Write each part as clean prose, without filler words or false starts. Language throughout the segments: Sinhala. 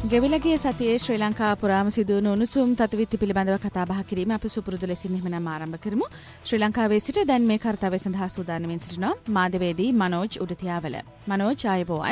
ගෙවිලගේ සතියේ ශ්‍රී ලංකා පුරාම සිදුවන උණුසුම් තත්ත්වවිත්ති පිළිබඳව කතා බහ කිරීම අපි සුපුරුදු ලෙසින් එහෙමනම් ආරම්භ කරමු. ශ්‍රී ලංකාවේ සිට දැන් මේ කාර්යය සඳහා සූදානම්වෙන් සිටිනවා මාධ්‍යවේදී මනෝජ් උඩතියාවල. මනෝජ් ආයුබෝවන්.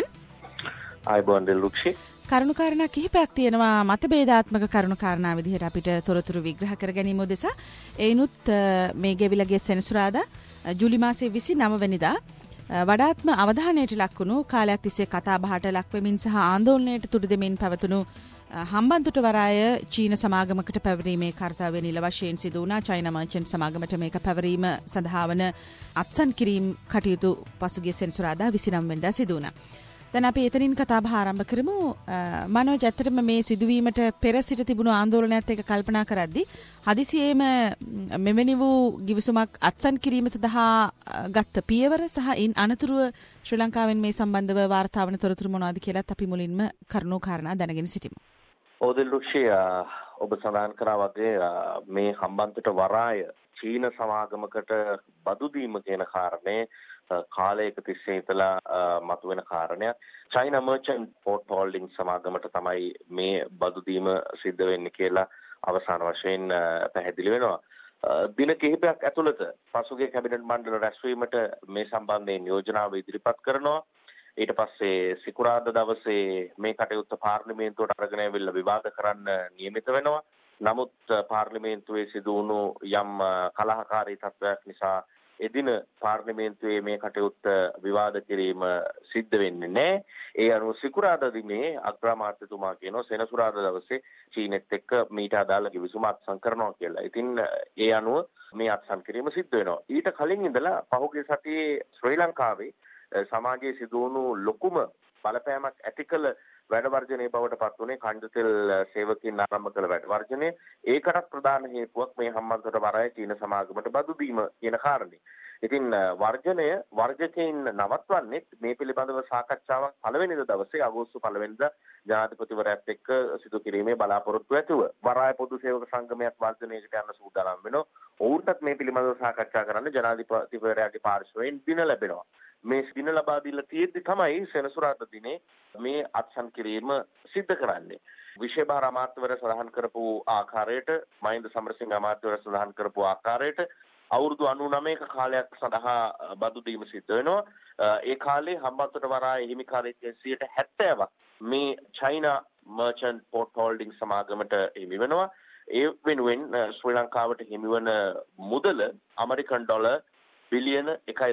ආයුබෝවන් දෙලුක්ෂි. කරුණුකාරණා කිහිපයක් තියෙනවා මතභේදාත්මක කරුණුකාරණා විදිහට අපිට තොරතුරු විග්‍රහ කර ගැනීම උදෙසා ඒනුත් මේ ගෙවිලගේ සෙනසුරාදා ජූලි මාසයේ 29 වෙනිදා වඩාත්ම අවධානයට ලක්වුණු කාලයක් තිස්සේ කතා බහට ලක්වෙමින් සහ ආందోලනයට තුඩු දෙමින් පැවතුණු හම්බන්තොට වරාය චීන සමාගමකට පැවරීමේ කාර්යය නිල වශයෙන් සිදු වුණා. චයිනා මර්චන්ට් සමාගමට මේක පැවරීම සඳහා වන අත්සන් කිරීම කටයුතු පසුගිය සෙනසුරාදා 29 වෙනිදා සිදු වුණා. දැන් අපි එතනින් කතා බහ ආරම්භ කරමු. මනෝජ් ඇත්තටම මේ සිදුවීමට පෙර සිට තිබුණු ආందోලනයත් එක්ක කල්පනා කරද්දී හදිසියේම මෙවැනි වූ ගිවිසුමක් අත්සන් කිරීම සඳහා ගත්ත පියවර සහ ඉන් අනතුරුව ශ්‍රී ලංකාවෙන් මේ සම්බන්ධව වාර්තා වන තොරතුරු මොනවද කියලාත් අපි මුලින්ම කරුණු කාරණා දැනගෙන සිටිමු. ඕදෙල්ලුෂි ඔබ සඳහන් කරා වගේ මේ හම්බන්තොට වරාය චීන සමාගමකට බදු දීම කියන කාරණේ කාලයක තිස්සේ ඉතලා මතුවෙන කාරණයක්. චයිනා මර්චන්ට් පෝර්ට් හෝල්ඩින් සමාගමට තමයි මේ බදු දීම සිද්ධ වෙන්නේ කියලා අවසාන වශයෙන් පැහැදිලි වෙනවා. දින කිහිපයක් ඇතුළත පසුගිය කැබිනට් මණ්ඩල රැස්වීමට මේ සම්බන්ධයෙන් යෝජනාව ඉදිරිපත් කරනවා. ඊට පස්සේ සිකුරාදා දවසේ මේ කටයුත්ත පාර්ලිමේන්තුවට අරගෙන ඇවිල්ලා විවාද කරන්න නියමිත වෙනවා. නමුත් පාර්ලිමේන්තුවේ සිදු වුණු යම් කලහකාරී තත්ත්වයක් නිසා එදින පාර්ලිමේන්තුවේ මේ කටයුත්ත විවාද කිරීම සිද්ධ වෙන්නේ නැහැ. ඒ අනුව සිකුරාදා දිනේ අග්‍රාමාත්‍යතුමා කියනවා සෙනසුරාදා දවසේ චීනෙත් එක්ක මීට අදාළ කිවිසුම අත්සන් කරනවා කියලා. ඉතින් ඒ අනුව මේ අත්සන් කිරීම සිද්ධ වෙනවා. ඊට කලින් ඉඳලා පහුගිය සතියේ ශ්‍රී ලංකාවේ සමාජයේ සිදු වුණු ලොකුම බලපෑමක් ඇති කළ වැඩ වර්ජනයේ බවට පත් වුණේ කණ්ඩතෙල් සේවකයන් ආරම්භ කළ වැඩ වර්ජනය. ඒකට ප්‍රධාන හේතුවක් මේ හම්බන්තොට වරාය චීන සමාගමට බදු දීම කියන කාරණේ. ඉතින් වර්ජනය වර්ජකයන් නවත්වන්නේ මේ පිළිබඳව සාකච්ඡාවක් පළවෙනිදා දවසේ අගෝස්තු 1 වෙනිදා ජනාධිපතිවරයාත් එක්ක සිදු කිරීමේ බලාපොරොත්තු ඇතුව වරාය පොදු සේවක සංගමයක් වර්ජනයකට යන්න සූදානම් වෙනවා. ඔවුන්ටත් මේ පිළිබඳව සාකච්ඡා කරන්න ජනාධිපතිවරයාගේ පාර්ශවයෙන් දින ලැබෙනවා. මේ දින ලබා දීලා තියෙද්දි තමයි සෙනසුරාදා දිනේ මේ අත්සන් කිරීම සිද්ධ කරන්නේ. විශේෂ භාර අමාත්‍යවරයා සඳහන් කරපු ආකාරයට මහින්ද සමරසිංහ අමාත්‍යවරයා සඳහන් කරපු ආකාරයට අවුරුදු 99ක කාලයක් සඳහා බදු දීම සිද්ධ වෙනවා. ඒ කාලේ හම්බන්තොට වරාය හිමිකාරීත්වයෙන් 70%ක් මේ චයිනා මර්චන්ට් පෝර්ට් හෝල්ඩින් සමාගමට හිමි වෙනවා. ඒ වෙනුවෙන් ශ්‍රී ලංකාවට හිමිවන මුදල ඇමරිකන් ඩොලර් බිලියන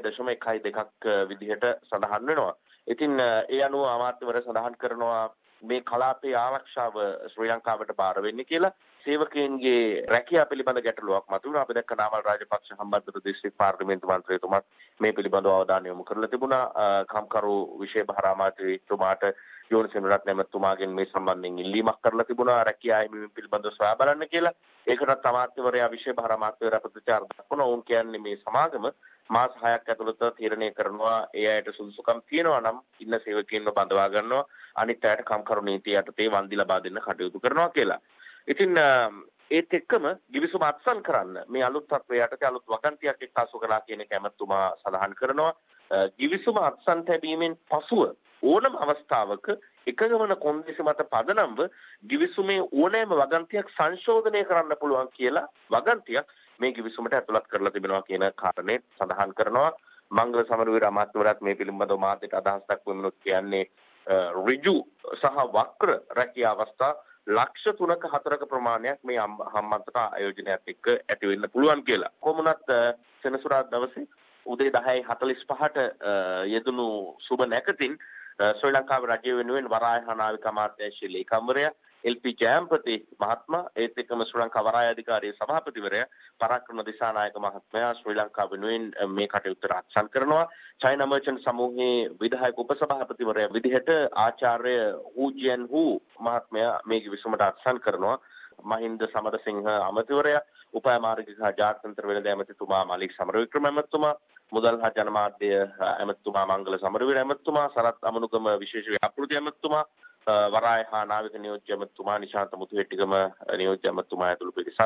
1.12ක් විදිහට සඳහන් වෙනවා. ඉතින් ඒ අනුව අමාත්‍යවරයා සඳහන් කරනවා මේ කලාපයේ ආරක්ෂාව ශ්‍රී ලංකාවට බාර වෙන්නේ කියලා. සේවකයන්ගේ රැකියාව පිළිබඳ ගැටලුවක් මතුවුණා. අපි දැක්ක නාමල් රාජපක්ෂ හම්බන්තොට දිස්ත්‍රික් පාර්ලිමේන්තු මන්ත්‍රීතුමාත් මේ පිළිබඳව අවධානය යොමු කරලා තිබුණා. කම්කරු විශේෂ භාර අමාත්‍යතුමාට යෝනිසේන රත්නමතුමාගෙන් මේ සම්බන්ධයෙන් ඉල්ලීමක් කරලා තිබුණා රැකියාව හිමිවීම පිළිබඳව සොයා බලන්න කියලා. ඒකටත් අමාත්‍යවරයා විශේෂ භාර අමාත්‍යවරයා ප්‍රතිචාර දක්වනවා. ඔවුන් කියන්නේ මේ සමාගම මාස 6ක් ඇතුළත තීරණය කරනවා ඒ අයට සුදුසුකම් තියෙනවා නම් ඉන්න සේවකයන්ව බඳවා ගන්නවා අනිත් අයට කම්කරු නීතිය යටතේ වන්දි ලබා දෙන්න කටයුතු කරනවා කියලා. ඉතින් ඒත් එක්කම ගිවිසුම අත්සන් කරන්න මේ අලුත් තත්ත්වය යටතේ අලුත් වගන්තියක් එක්කාසු කළා කියන එක ඇමතුමා සඳහන් කරනවා. ගිවිසුම අත්සන් තැබීමෙන් පසුව ඕනම අවස්ථාවක එකඟ වන කොන්දේසි මත පදනම්ව ගිවිසුමේ ඕනෑම වගන්තියක් සංශෝධනය කරන්න පුළුවන් කියලා වගන්තියක් මේ ගිවිසුමට ඇතුළත් කරලා තිබෙනවා කියන කාරණේ සඳහන් කරනවා. මංගල සමරවීර අමාත්‍යවරයාත් මේ පිළිබඳව මාධ්‍යට අදහස් දක්වමිනුත් කියන්නේ ඍජු සහ වක්‍ර රැකියා අවස්ථා ලක්ෂ 3ක 4ක ප්‍රමාණයක් මේ හම්බන්තොට ආයෝජනයත් එක්ක ඇති වෙන්න පුළුවන් කියලා. කොමුණත් සෙනසුරාදා දවසේ උදේ 10:45ට යෙදුණු සුබ නැකතින් ශ්‍රී ලංකාවේ රජය වෙනුවෙන් වරාය හා නාවික අමාත්‍යාංශයේ ලේකම්වරයා එල්.පී. ජයම්පති මහත්මයා ඒත් එක්කම ශ්‍රී ලංකා වරාය අධිකාරියේ සභාපතිවරයා පරාක්‍රම දිසානායක මහත්මයා ශ්‍රී ලංකාව වෙනුවෙන් මේ කටයුත්ත අත්සන් කරනවා. චයිනා මර්චන්ට් සමූහයේ විධායක උපසභාපතිවරයා විදිහට ආචාර්ය හූ ජියන් හූ මහත්මයා මේ ගිවිසුමට අත්සන් කරනවා. මහින්ද සමරසිංහ අමාත්‍යවරයා උපාය මාර්ගික හා ජාත්‍යන්තර වෙළඳ ඇමතිතුමා මලික් සමරවික්‍රම ඇමතිතුමා මුදල් හා ජනමාධ්‍ය ඇමතිතුමා මංගල සමරවීර ඇමතිතුමා සරත් අමනුගම විශේෂ ව්‍යාපෘති ඇමතිතුමා වරාය හා නාවික නියෝජ්‍ය ඇමතිතුමා නිශාන්ත මුතුහෙට්ටිගම නියෝජ්‍ය ඇමතිතුමා ඇතුළු පිරිසක්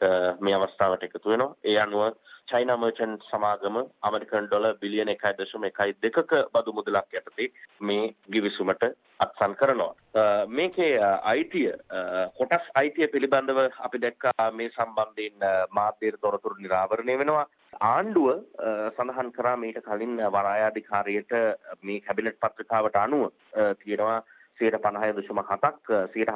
මේ අවස්ථාවට එකතු වෙනවා. ඒ අනුව චයිනා මර්චන්ට් සමාගම ඇමරිකන් ඩොලර් බිලියන 1.12ක බදු මුදලක් යටතේ මේ ගිවිසුමට අත්සන් කරනවා. මේකේ අයිතිය කොටස් අයිතිය පිළිබඳව අපි දැක්කා මේ සම්බන්ධයෙන් මාධ්‍ය තොරතුරු නිරාවරණය වෙනවා. ආණ්ඩුව සඳහන් කරා මීට කලින් වරාය අධිකාරියට මේ කැබිනට් පත්‍රිකාවට අනුව තියෙනවා 50.7ක්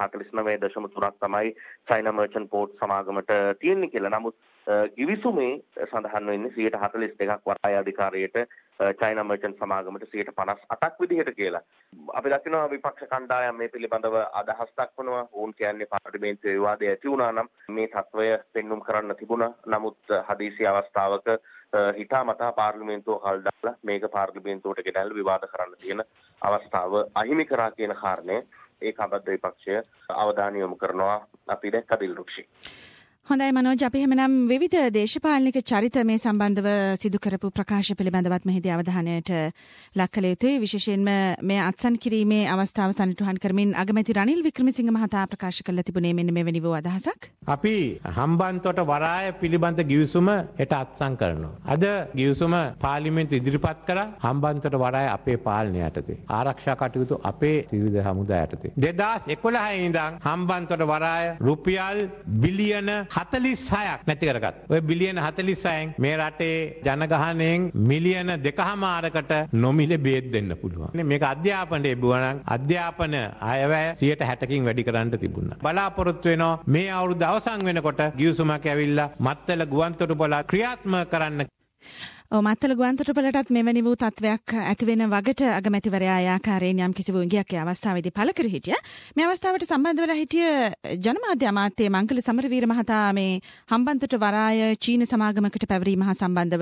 49.3ක් තමයි චයිනා මර්චන්ට් පෝර්ට් සමාගමට තියෙන්නේ කියලා. නමුත් ගිවිසුමේ සඳහන් වෙන්නේ 42ක් වරාය අධිකාරියට චයිනා මර්චන්ට් සමාගමට 58ක් විදිහට කියලා. අපි දකිනවා විපක්ෂ කණ්ඩායම් මේ පිළිබඳව අදහස් දක්වනවා. ඔවුන් කියන්නේ පාර්ලිමේන්තුවේ විවාදය ඇති වුණා නම් මේ තත්වය පෙන්눔 කරන්න තිබුණා. නමුත් හදිසි අවස්ථාවක හිතාමතා පාර්ලිමේන්තුව කල් දාලා මේක පාර්ලිමේන්තුවට ගෙනල්ලා විවාද කරන්න තියෙන අවස්ථාව අහිමි කරා කියන කාරණය ඒක අබද්ධ විපක්ෂය අවධානය යොමු කරනවා. අපි දැක්ක දිල්රුක්ෂි. හොඳයි මනෝජ්, අපි එහෙමනම් විවිධ දේශපාලනික චරිත මේ සම්බන්ධව සිදු කරපු ප්‍රකාශ පිළිබඳවත් මෙහිදී අවධානයට ලක් කළ යුතුයි. විශේෂයෙන්ම මේ අත්සන් කිරීමේ අවස්ථාව සනිටුහන් කරමින් අගමැති රනිල් වික්‍රමසිංහ මහතා ප්‍රකාශ කළ තිබුණේ මෙන්න මෙවැනි වූ අදහසක්. අපි හම්බන්තොට වරාය පිළිබඳ ගිවිසුම හෙට අත්සන් කරනවා. අද ගිවිසුම පාර්ලිමේන්තු ඉදිරිපත් කරා හම්බන්තොට වරාය අපේ පාලනය යටතේ. ආරක්ෂා කටයුතු අපේ ත්‍රිවිධ හමුදා යටතේ. 2011 ඉඳන් හම්බන්තොට වරාය රුපියල් බිලියන 46ක් නැති කරගත්. ඔය බිලියන 46න් මේ රටේ ජනගහනයෙන් මිලියන 2.5කට නොමිලේ බේත් දෙන්න පුළුවන්. මේක අධ්‍යාපනයේ බුවනම් අධ්‍යාපන අයවැය 60%කින් වැඩි කරන්න තිබුණා. බලාපොරොත්තු වෙනවා මේ අවුරුද්ද අවසන් වෙනකොට ගිවිසුමක් ඇවිල්ලා මත්තල ගුවන්තොටුපළ ක්‍රියාත්මක කරන්න. මත්තල ගුවන්තොටුපළටත් මෙවැනි වූ තත්වයක් ඇතිවෙන වගට අගමැතිවරයා ආකාරයෙන් යම් කිසි වූ ඉඟියක් ඒ අවස්ථාවේදී පළ කර හිටියා. මේ අවස්ථාවට සම්බන්ධ වෙලා හිටිය ජනමාධ්‍ය අමාත්‍ය මංගල සමරවීර මහතා මේ හම්බන්තොට වරාය චීන සමාගමකට පැවරීම හා සම්බන්ධව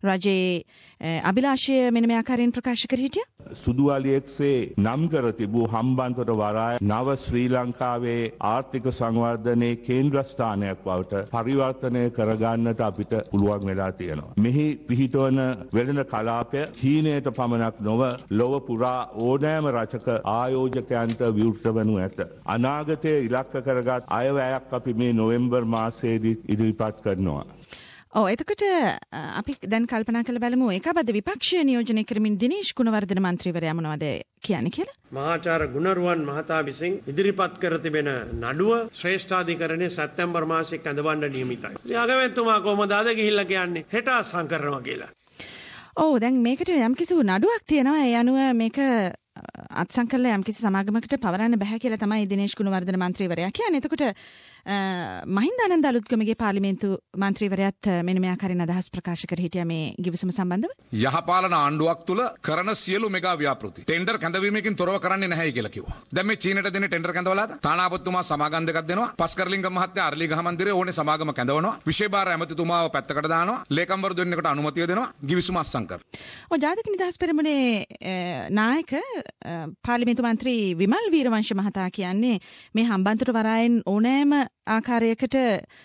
රජයේ අභිලාෂය මෙන්න මේ ආකාරයෙන් ප්‍රකාශ කර හිටියා. සුදු අලියෙක්සේ නම් කර තිබූ හම්බන්තොට වරාය නව ශ්‍රී ලංකාවේ ආර්ථික සංවර්ධනයේ කේන්ද්‍රස්ථානයක් බවට පරිවර්තනය කරගන්නට අපිට පුළුවන් වෙලා තියෙනවා. මෙහි පිහිටවන වෙළඳ කලාපය චීනයට පමණක් නොව ලොව පුරා ඕනෑම රටක ආයෝජකයන්ට විවෘත වනු ඇත. අනාගතයේ ඉලක්ක කරගත් අයවැයක් අපි මේ නොවැම්බර් මාසයේදී ඉදිරිපත් කරනවා. එතකොට අපි දැන් කල්පනා කළ බලමු ඒකාබද්ධ විපක්ෂය නියෝජනය කරමින් දිනේෂ් ගුණවර්ධන මන්ත්‍රීවරයා මොනවද කියන්නේ කියලා. මහාචාර්ය ගුණරුවන් මහතා විසින් ඉදිරිපත් කර තිබෙන නඩුව ශ්‍රේෂ්ඨාධිකරණයේ සැප්තැම්බර් මාසයේ කැඳවන්න නියමිතයි. ඉතින් අගමැතිතුමා කොහොමද අද ගිහිල්ලා කියන්නේ හෙට අත්සන් කරනවා කියලා. දැන් මේකට යම්කිසි නඩුවක් තියෙනවා. ඒ අනුව මේක අත්සන් කළා යම්කිසි සමාගමකට පවරන්න බෑ කියලා තමයි දිනේෂ් ගුණවර්ධන මන්ත්‍රීවරයා කියන්නේ. එතකොට මහින්දානන්ද අලුත්ගමගේ පාර්ලිමේන්තු මන්ත්‍රීවරයාත් මෙන්න මේ ආකාරයෙන් අදහස් ප්‍රකාශ කර හිටියා මේ ගිවිසුම සම්බන්ධව. යහපාලන ආණ්ඩුවක් තුල කරන සියලු මෙගා ව්‍යාපෘති ටෙන්ඩර් කැඳවීමකින් තොරව කරන්නේ නැහැයි කියලා කිව්වා. දැන් මේ චීනට දෙන ටෙන්ඩර් කැඳවලාද? තානාපතිතුමා සමාගම් දෙකක් දෙනවා. පස්කරලිංග මහත්තයා අරලිගහ මන්දිරයේ ඕනේ සමාගම කැඳවනවා. විශේෂ ඇමතිතුමාව පැත්තකට දානවා. ලේකම්වරු දෙන්නෙකුට අනුමැතිය දෙනවා. ගිවිසුම අත්සන් කරනවා. ජාතික නිදහස් පෙරමුණේ නායක පාර්ලිමේන්තු මන්ත්‍රී විමල් වීරවංශ මහතා කියන්නේ මේ හම්බන්තොට වරායෙන් ඕනෑම ආකාරයකට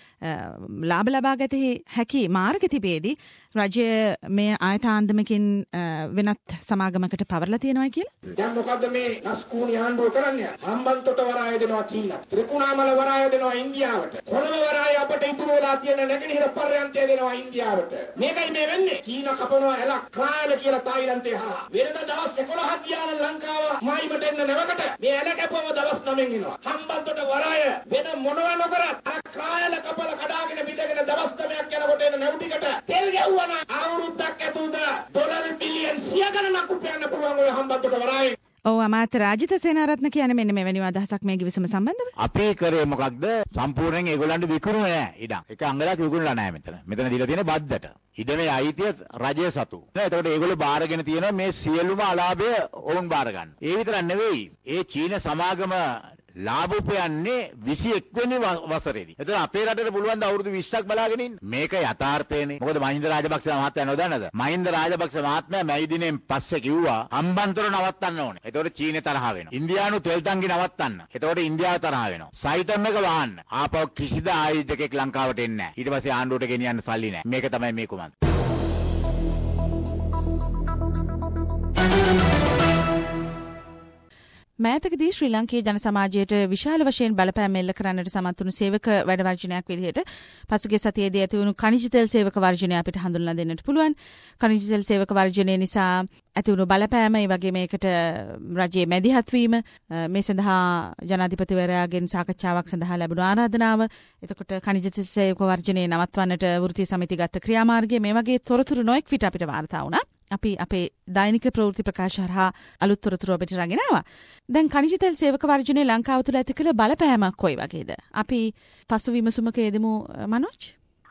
ලාභ ලබා ගත හැකි මාර්ග තිබේදී රජය මේ ආයතාන්දමකින් වෙනත් සමාගමකට පවරලා තියෙනවා කියලා. දැන් මොකද්ද මේ නස්කූනි ආණ්ඩුව කරන්නේ? හම්බන්තොට වරාය දෙනවා චීනට. ත්‍රිකුණාමල වරාය දෙනවා ඉන්දියාවට. කොළඹ වරාය අපට ඉතුරු වෙලා තියෙන නැගෙනහිර පර්යන්තය දෙනවා ඉන්දියාවට. මේකයි මේ වෙන්නේ. චීන කපනවා එලක් ක්‍රායල කියලා තායිලන්තේ හරහා. වෙනද දවස් 11ක් ගියාන ලංකාව මායිමට එන්න නැවකට මේ එල කැපුවම දවස් 9න් එනවා. හම්බන්තොට වරාය වෙන මොනවා නොකරත් අර ක්‍රායල කපල කඩාගෙන බිඳගෙන දවස් 9ක් යනකොට එන නැවුටිකට තෙල් ගැව්වන අවුරුද්දක් ඇතුළත ඩොලර් බිලියන් 100 ගණනක් උපයන්න පුළුවන් ඔය හම්බන්තොට වරායේ. අමාත්‍ය රාජිත සේනාරත්න කියන්නේ මෙන්න මෙවැනි අදහසක් මේ ගිවිසුම සම්බන්ධව. අපි කරේ මොකක්ද? සම්පූර්ණයෙන් ඒගොල්ලන්ට විකුණුවේ නැහැ ඉඩම්. එක අංගලක් විකුණලා නැහැ මෙතන. මෙතන දීලා තියෙන්නේ බද්දට. ඉඩමේ අයිතිය රජය සතු. එතකොට ඒගොල්ලෝ බාරගෙන තියෙනවා මේ සියලුම අලාභය ඔවුන් බාර ගන්න. ඒ විතරක් නෙවෙයි. ඒ චීන සමාගම ලාභ උපයන්නේ 21 වෙනි වසරේදී. එතන අපේ රටට පුළුවන් ද අවුරුදු 20ක් බලාගෙන ඉන්න. මේක යථාර්ථයනේ. මොකද මහින්ද රාජපක්ෂ මහත්තයා නොදන්නද? මහින්ද රාජපක්ෂ මහත්මයා මැයි දිනෙන් පස්සේ කිව්වා හම්බන්තොට නවත්තන්න ඕනේ. එතකොට චීනේ තරහ වෙනවා. ඉන්දියානු තෙල් ටැංකි නවත්තන්න. එතකොට ඉන්දියාව තරහ වෙනවා. සයිටම් එක වහන්න. ආපහු කිසිද ආයුධකෙක් ලංකාවට එන්නේ නැහැ. ඊට පස්සේ ආණ්ඩුවට ගෙනියන්න සල්ලි නැහැ. මේක තමයි මේ කුමන්ත්‍රණය. මෑතකදී ශ්‍රී ලංකේ ජන සමාජයට විශාල වශයෙන් බලපෑම් එල්ල කරන්නට සමත් වුණු සේවක වැඩ වර්ජනයක් විදිහට පසුගිය සතියේදී ඇති වුණු ඛනිජ තෙල් සේවක වර්ජනය අපිට හඳුන්වලා දෙන්නට පුළුවන්. ඛනිජ තෙල් සේවක වර්ජනය නිසා ඇති වුණු බලපෑම, ඒ වගේම මේකට රජයේ මැදිහත් වීම, මේ සඳහා ජනාධිපතිවරයාගෙන් සාකච්ඡාවක් සඳහා ලැබුණු ආරාධනාව, එතකොට ඛනිජ තෙල් සේවක වර්ජනය නවත්වන්නට වෘත්තීය සමිතිය ගත්ත ක්‍රියාමාර්ගය, මේ වගේ තොරතුරු නොඑක් විට අපිට වාර්තා වුණා. අපි අපේ දෛනික ප්‍රවෘත්ති ප්‍රකාශ හරහා අලුත් තොරතුරු ඔබට රැගෙන ආවා. දැන් ඛනිජ තෙල් සේවක වර්ජනය ලංකාව තුළ ඇති කළ බලපෑමක් කොයි වගේද? අපි පසු විමසුමක යෙදෙමු මනෝජ්.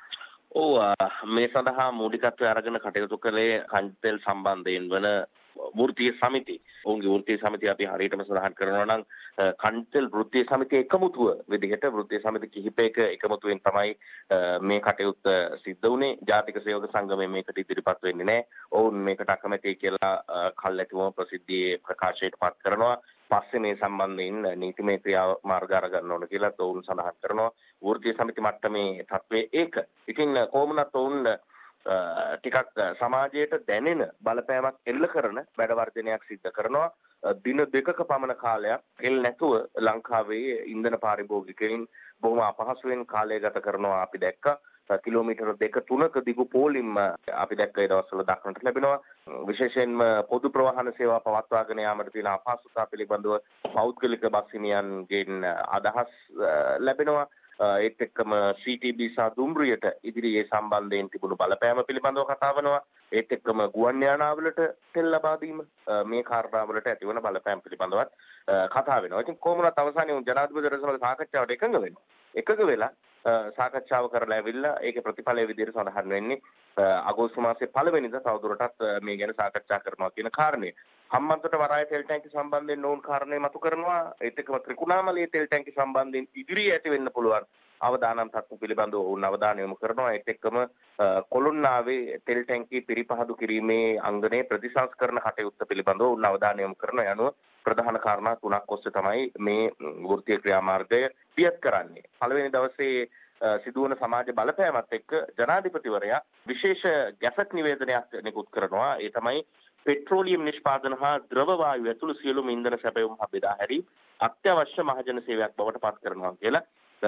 මේ සඳහා මූලිකත්වය අරගෙන කටයුතු කළේ ඛනිජ තෙල් සම්බන්ධයෙන් වන වෘත්තීය සමිති. ඔවුන්ගේ වෘත්තීය සමිතිය අපි හරියටම සඳහන් කරනවා නම් ඛනිජ තෙල් වෘත්තීය සමිතිය එකමුතුව විදිහට වෘත්තීය සමිති කිහිපයක එකමුතුවෙන් තමයි මේ කටයුත්ත සිද්ධ වුණේ. ජාතික සේවක සංගමය මේකට ඉදිරිපත් වෙන්නේ නැහැ. ඔවුන් මේකට අකමැතියි කියලා කල්ැතුම ප්‍රසිද්ධියේ ප්‍රකාශයට පත් කරනවා. පස්සේ මේ සම්බන්ධයෙන් නීතිමය ක්‍රියා මාර්ග අරගන්න ඕන කියලා ඔවුන් සඳහන් කරනවා. වෘත්තීය සමිති මට්ටමේ තත්ත්වය ඒක. ඉතින් කොහොමනත් ඔවුන් ටිකක් සමාජයට දැනෙන බලපෑමක් එල්ල කරන වැඩ වර්ජනයක් සිද්ධ කරනවා. දින දෙකක පමණ කාලයක් එල් නැතුව ලංකාවේ ඉන්ධන පාරිභෝගිකයින් බොහොම අපහසුවෙන් කාලය ගත කරනවා අපි දැක්කා. කිලෝමීටර 2-3ක දිගු පෝලිම් අපි දැක්ක ඒ දවස්වල දක්නට ලැබෙනවා. විශේෂයෙන්ම පොදු ප්‍රවාහන සේවා පවත්වාගෙන යාමට තියෙන අපහසුතා පිළිබඳව පෞද්ගලික බස් හිමියන්ගෙන් අදහස් ලැබෙනවා. ඒත් එක්කම CTB සහ දුම්රියට ඉදිරියේ සම්බන්ධයෙන් තිබුණු බලපෑම පිළිබඳව කතා වෙනවා. ඒත් එක්කම ගුවන් යානාවලට තෙල් ලබා දීම, මේ කාර්යාවලට ඇතිවන බලපෑම් පිළිබඳවත් කතා වෙනවා. ඉතින් කොහොමවත් අවසානයේ ජනාධිපතිවරයා සමග සාකච්ඡාවට එකඟ වෙනවා. එකඟ වෙලා සාකච්ඡාව කරලා ඇවිල්ලා ඒකේ ප්‍රතිඵලය විදිහට සඳහන් වෙන්නේ අගෝස්තු මාසයේ 1 වෙනිදා තවදුරටත් මේ ගැන සාකච්ඡා කරනවා කියන කාරණය. හම්බන්තොට වරාය තෙල් ටැංකිය සම්බන්ධයෙන් ඕන කාරණේ මතු කරනවා. ඒත් එක්කම ත්‍රිකුණාමලයේ තෙල් ටැංකිය සම්බන්ධයෙන් ඉදිරියේ ඇති වෙන්න පුළුවන් අවදානම් තත්ත්ව පිළිබඳව ඕන අවධානය යොමු කරනවා. ඒත් එක්කම කොළුන්නාවේ තෙල් ටැංකිය පිරිපහදු කිරීමේ අංගනේ ප්‍රතිසංස්කරණ කටයුත්ත පිළිබඳව ඕන අවධානය යොමු කරන යනුව ප්‍රධාන කාරණා 3ක් ඔස්සේ තමයි මේ වෘත්තීය ක්‍රියාමාර්ගය පියත් කරන්නේ. පළවෙනි දවසේ සිදුවන සමාජ බලපෑමත් එක්ක ජනාධිපතිවරයා විශේෂ ගැසට් නිවේදනයක් නිකුත් කරනවා. ඒ තමයි පෙට්‍රෝලියම් නිෂ්පාදන හා ද්‍රව වායු ඇතුළු සියලුම ඉන්ධන සැපයුම් බෙදා හැරීම අත්‍යවශ්‍ය මහජන සේවයක් බවට පත් කරනවා කියලා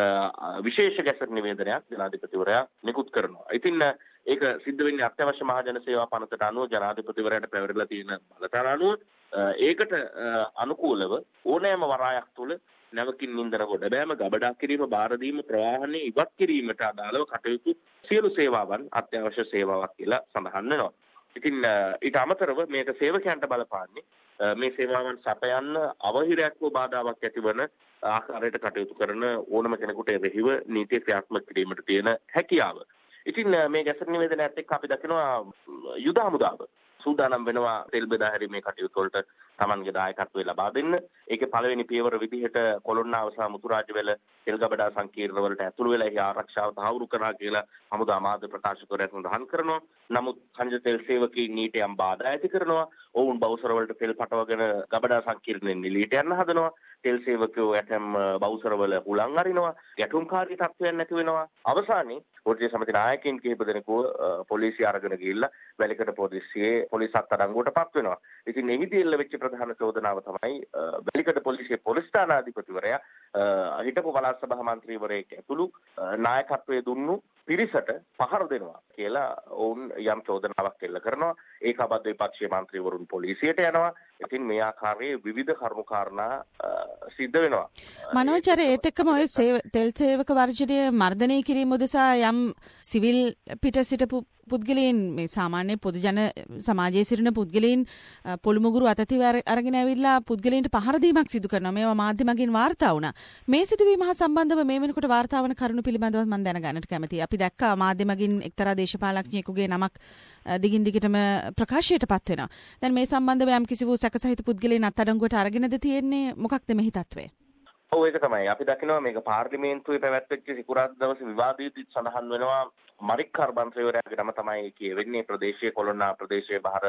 විශේෂ ගැසට් නිවේදනයක් ජනාධිපතිවරයා නිකුත් කරනවා. ඉතින් ඒක සිද්ධ වෙන්නේ අත්‍යවශ්‍ය මහජන සේවා පනතට අනුව ජනාධිපතිවරයාට පැවරලා තියෙන බලතල අනුව ඒකට අනුකූලව ඕනෑම වරායක් තුළ නැවකින් ඉන්ධන ගොඩ බෑම, ගබඩා කිරීම, බාර දීම, ප්‍රවාහනය ඉවත් කිරීමට අදාළව කටයුතු සියලු සේවාවන් අත්‍යවශ්‍ය සේවාවක් කියලා සඳහන් වෙනවා. ඉතින් ඊට අමතරව මේක සේවකයන්ට බලපාන්නේ මේ සේවාවන් සපයන්න අවහිරයක්ව බාධාවක් ඇතිවන ආකාරයට කටයුතු කරන ඕනම කෙනෙකුට එරෙහිව නීතිය ක්‍රියාත්මක කිරීමට තියෙන හැකියාව. ඉතින් මේ ගැසට් නිවේදනයත් එක්ක අපි දකිනවා යුද හමුදාව සූදානම් වෙනවා තෙල් බෙදා හැරීමේ කටයුතු වලට තමන්ගේ දායකත්වය ලබා දෙන්න. ඒකේ පළවෙනි පියවර විදිහට කොළොන්නාව සහ මුතුරාජවැල තෙල් ගබඩා සංකීර්ණ වලට ඇතුළු වෙලා එහි ආරක්ෂාව තහවුරු කරනවා කියලා හමුදා අමාත්‍ය ප්‍රකාශකවරයා සඳහන් කරනවා. නමුත් ඛනිජ තෙල් සේවකීන් ඊට යම් බාධා ඇති කරනවා. ඔවුන් බවුසර වලට තෙල් පටවගෙන ගබඩා සංකීර්ණයෙන් නිලීට යන්න හදනවා. තෙල් සේවකයෝ ඇතැම් බවුසර වල හුලං අරිනවා. ගැටුම්කාරී තත්ත්වයන් නැති වෙනවා. අවසානයේ වෘත්තීය සමිති නායකයින් කිහිප දෙනෙකු පොලිසිය අරගෙන ගිහිල්ලා වැලිකඩ පොලිසියේ පොලිස් අත්අඩංගුවට පත් වෙනවා. ඉතින් එහිදී එල්ල වෙච්ච ප්‍රධාන චෝදනාව තමයි වැලිකඩ පොලිසියේ පොලිස් ස්ථානාධිපතිවරයා හිටපු පළාත් සභා මන්ත්‍රීවරයෙක් ඇතුළු නායකත්වයේ දුන්නු පිරිසට පහර දෙනවා කියලා ඔවුන් යම් චෝදනාවක් එල්ල කරනවා. ඒක අබද්ධ විපක්ෂීය මන්ත්‍රීවරුන් පොලිසියට යනවා. ඉතින් මේ ආකාරයේ විවිධ කරුණු කාරණා සිද්ධ වෙනවා. මනෝජ්, ඒත් එක්කම ඔය තෙල් සේවක වර්ජනය මර්ධනය කිරීම උදෙසා යම් සිවිල් පිට සිටපු පුද්ගලයන්, මේ සාමාන්‍ය පොදු ජන සමාජයේ සිටින පුද්ගලයන් පොළුමුගුරු අතතිව අරගෙන ඇවිල්ලා පුද්ගලයන්ට පහර දීමක් සිදු කරනවා. මේවා මාධ්‍ය මගින් වාර්තා වුණා. මේ සිදුවීම හා සම්බන්ධව මේ වෙනකොට වාර්තා වන කරුණු පිළිබඳව මම දැනගන්නට කැමතියි. අපි දැක්කා මාධ්‍ය මගින් එක්තරා දේශපාලඥයෙකුගේ නමක් දිගින් දිගටම ප්‍රකාශයට පත් වෙනවා. දැන් මේ සම්බන්ධව යම් කිසි වූ සැකසහිත පුද්ගලයන් අත්අඩංගුවට අරගෙනද තියෙන්නේ? මොකක්ද මෙහි තත්ත්වය? ඔව්, ඒක තමයි. අපි දකිනවා මේක පාර්ලිමේන්තුවේ පැවැත්වෙච්ච සිකුරාදා දවසේ විවාදයේදී සඳහන් වෙනවා මරික්කාර් මන්ත්‍රීවරයාගේ නම තමයි කියවෙන්නේ. ප්‍රදේශීය කොළොන්නා ප්‍රදේශයේ බහර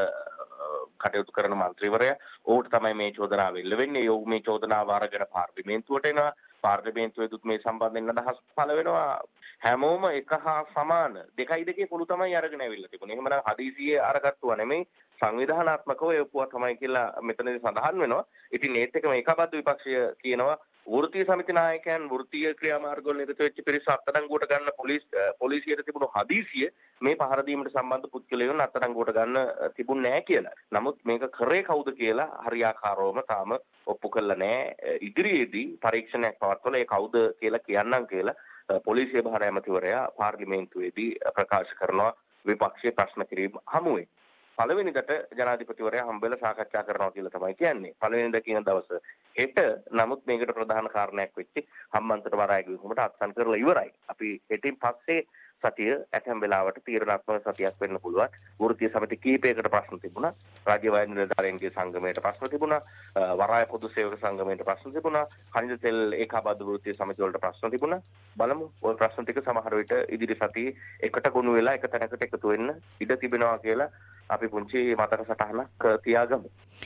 කටයුතු කරන මන්ත්‍රීවරයා. ඔහුට තමයි මේ චෝදනාව එල්ල වෙන්නේ. ඔහු මේ චෝදනාව අරගෙන පාර්ලිමේන්තුවට එනවා. පාර්ලිමේන්තුවේදුත් මේ සම්බන්ධයෙන් අදහස් පළ වෙනවා. හැමෝම එක හා සමාන 2.2 පොළු තමයි අරගෙන ඇවිල්ලා තිබුණේ. එහෙමනම් හදිසියේ අරගත්තුවා නෙමෙයි, සංවිධානාත්මකව යොපුවා තමයි කියලා මෙතනදී සඳහන් වෙනවා. ඉතින් ඒත් එක්කම ඒකාබද්ධ විපක්ෂය කියනවා වෘත්තීය සමිති නායකයන් වෘත්තීය ක්‍රියාමාර්ගවල නිරත වෙච්ච පිරිස අත්අඩංගුවට ගන්න පොලිසියට තිබුණු හදිසිය මේ පහර දීමට සම්බන්ධ පුද්ගලයන් අත්අඩංගුවට ගන්න තිබුණ නැහැ කියලා. නමුත් මේක කරේ කවුද කියලා හරියාකාරවම තාම ඔප්පු කළා නැහැ. ඉදිරියේදී පරීක්ෂණයක් පවත්වලා ඒ කවුද කියලා කියන්නම් කියලා පොලිසිය භාර ඇමතිවරයා පාර්ලිමේන්තුවේදී ප්‍රකාශ කරනවා විපක්ෂයේ ප්‍රශ්න කිරීම හමුවේ. පළවෙනිදට ජනාධිපතිවරයා හම්බෙලා සාකච්ඡා කරනවා කියලා තමයි කියන්නේ. පළවෙනිද කියන දවස හෙට නමුත් මේකට ප්‍රධාන කාරණයක් වෙච්චි හම්බන්තොට වරාය ගිවිසුමට අත්සන් කරලා ඉවරයි. අපි හෙටින් පස්සේ සතිය ඇතැම් වෙලාවට තීරණාත්මක සතියක් වෙන්න පුළුවන්. වෘත්තීය සමිති කීපයකට ප්‍රශ්න තිබුණා. රාජ්‍ය වායු නිලධාරීන්ගේ සංගමයට ප්‍රශ්න තිබුණා. වරාය පොදු සේවක සංගමයට ප්‍රශ්න තිබුණා. khනිජ තෙල් ඒකාබද්ධ වෘත්තීය සමිති වලට ප්‍රශ්න තිබුණා. බලමු ওই ප්‍රශ්න ටික සමහර විට ඉදිරි සතියේ එකට ගොනු වෙලා එක තැනකට එකතු වෙන්න ඉඩ තිබෙනවා කියලා අපි පුංචි මතක සටහනක් තියාගමු.